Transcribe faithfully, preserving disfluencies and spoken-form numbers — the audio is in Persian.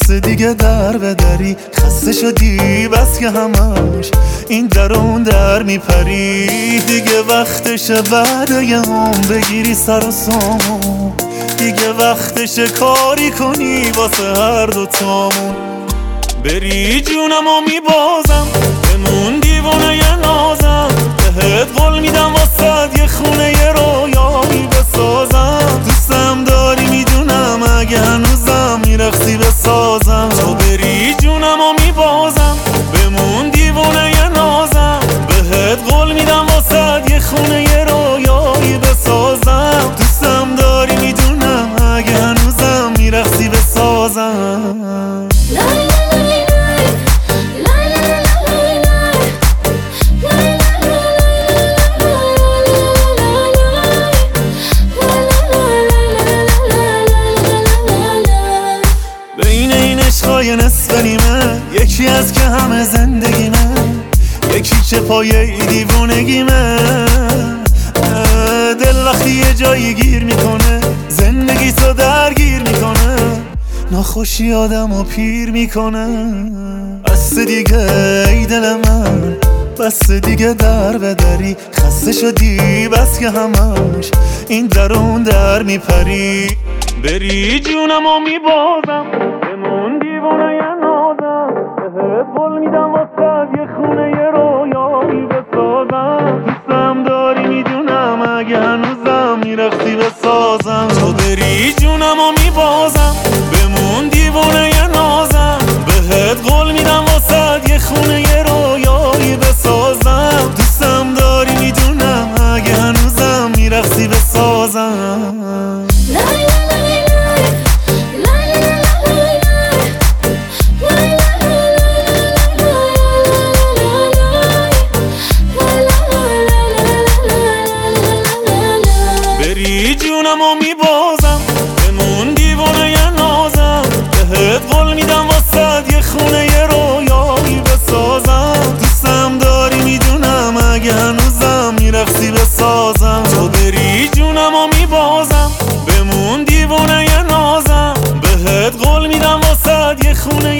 بس دیگه در به دری، خسته شدی بس که همش این در اون در میپری. دیگه وقتشه بعد یه هم بگیری سر و سامون، دیگه وقتشه کاری کنی واسه هر دوتامون. بری جونم و میبازم بمون دیوونه ی نازم، بهت قول میدم واسه یه خونه ی رویایی بسازم. دوستم داری میدونم اگه هنوزم میرقصی بسازم. تو بری جونم و میبازم بمون دیوونه ی نازم، بهت قول میدم واسه یه خونه ی رویایی بسازم. دوستم داری میدونم اگه هنوزم میرقصی بسازم. عشقای نصف نیمه، یکی از که همه زندگیمه، یکی چه پایه دیوونگیمه. دل وقتی یه جایی گیر میکنه زندگی تو درگیر میکنه، ناخوشی آدمو پیر میکنه. بس دیگه ای دل من، بس دیگه در به دری، خسته شدی بس که همش این در اون در میپری. بری جونم و میبازم بمون دیوونه ی نازم، بهت قول میدم واسه یه خونه ی رویایی بسازم. دوستم داری میدونم اگه هنوزم میرقصی بسازم. تو بری جونم و میبازم بمون دیوونه ی نازم، بهت قول میدم واسه یه خونه ی رویایی بسازم. دوستم داری میدونم اگه هنوزم میرقصی بسازم. بری جونم و میبازم بمون دیوونه ی نازم، بهت قول میدم واسه یه خونه ی رویایی بسازم. دوستم داری میدونم اگه هنوزم میرقصی بسازم. تو بری جونم و میبازم بمون دیوونه ی نازم، بهت قول میدم واسه یه خونه